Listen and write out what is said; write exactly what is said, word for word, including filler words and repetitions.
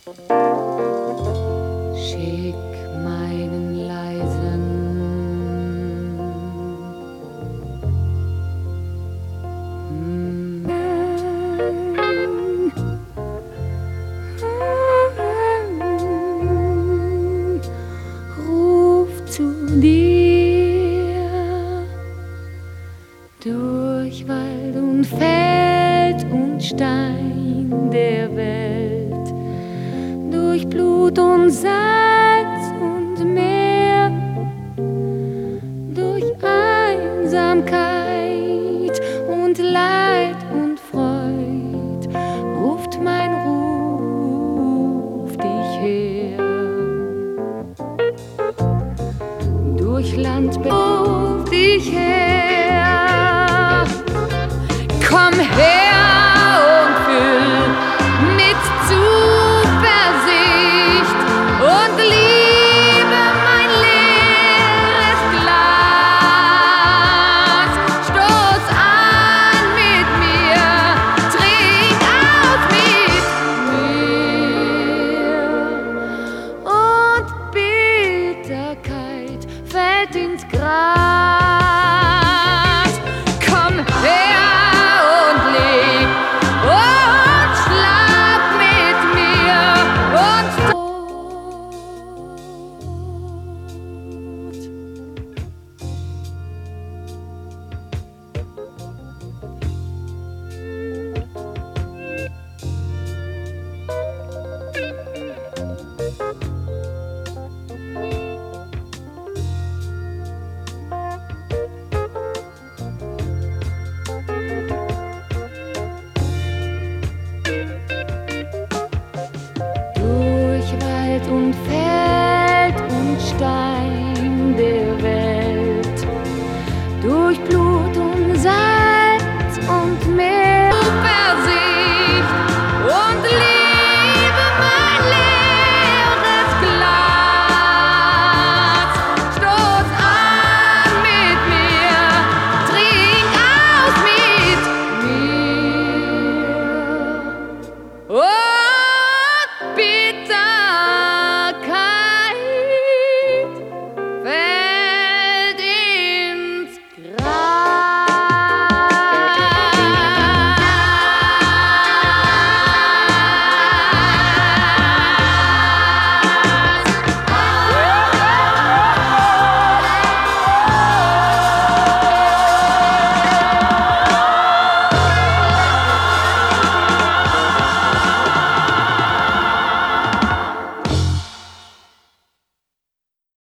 Schick meinen leisen Ruf zu dir durch Wald und Feld und Stein der Welt, durch Blut und Salz und Meer, durch Einsamkeit und Leid und Freud, ruft mein Ruf dich her. Durch Land ruf dich her. Komm her und füll mit Zuversicht und Liebe mein leeres Glas. Stoß an mit mir, trink aus mit mir, und Bitterkeit fällt ins Gras. Komm her und leg und schlag mit mir und durch Wald und Feld und Stein.